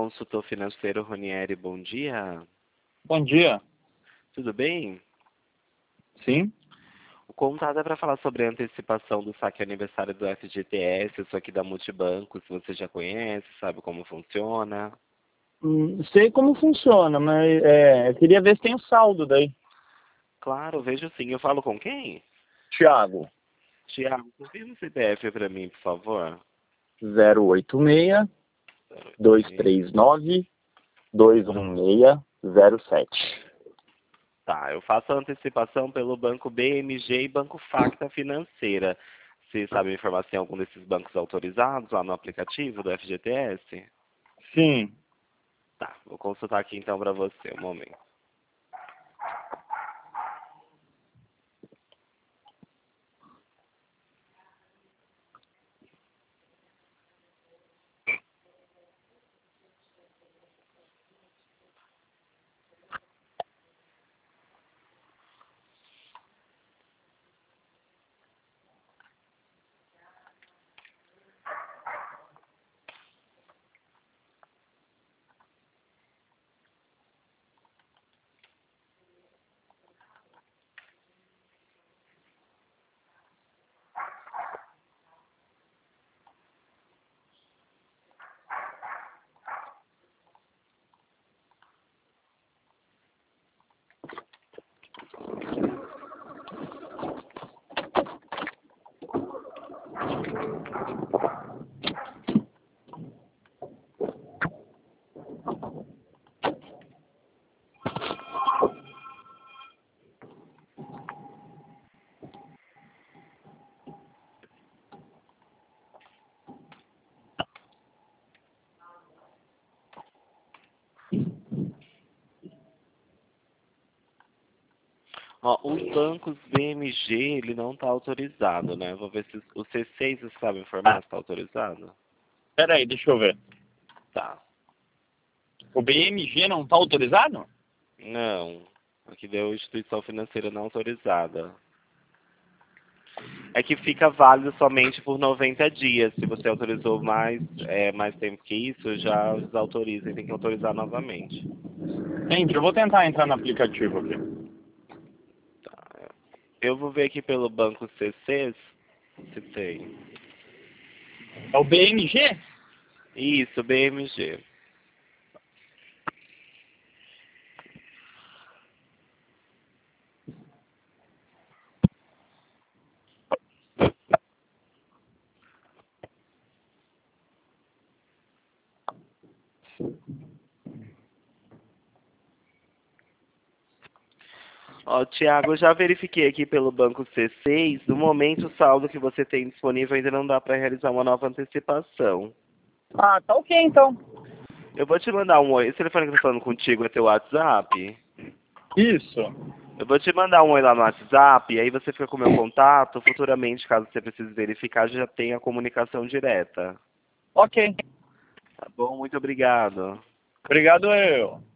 consultor financeiro Ronieri, bom dia. Bom dia. Tudo bem? Sim? O contato é para falar sobre a antecipação do saque aniversário do FGTS, isso aqui da Multibanco, se você já conhece, sabe como funciona. Sei como funciona, mas eu queria ver se tem o saldo daí. Claro, vejo sim. Eu falo com quem? Tiago, Tiago, confirma o CPF para mim, por favor. 086 239 21607. Tá, eu faço a antecipação pelo Banco BMG e Banco Facta Financeira. Você sabe me informar se tem algum desses bancos autorizados lá no aplicativo do FGTS? Sim. Tá, vou consultar aqui então para você, um momento. Ó, os bancos BMG, ele não está autorizado, né? Vou ver se o C6, você sabe informar se está autorizado? Peraí, deixa eu ver. Tá. O BMG não está autorizado? Não. Aqui deu instituição financeira não autorizada. É que fica válido somente por 90 dias. Se você autorizou mais tempo que isso, já desautoriza e tem que autorizar novamente. Entendi, eu vou tentar entrar no aplicativo aqui. Tá. Eu vou ver aqui pelo banco C6 se tem. É o BMG? Isso, BMG. Ó, Tiago, eu já verifiquei aqui pelo banco C6. No momento, o saldo que você tem disponível ainda não dá para realizar uma nova antecipação. Ah, tá ok então. Eu vou te mandar um oi. Esse telefone que eu tô falando contigo é teu WhatsApp? Isso. Eu vou te mandar um oi lá no WhatsApp, e aí você fica com o meu contato. Futuramente, caso você precise verificar, já tem a comunicação direta. Ok. Tá bom? Muito obrigado. Obrigado eu.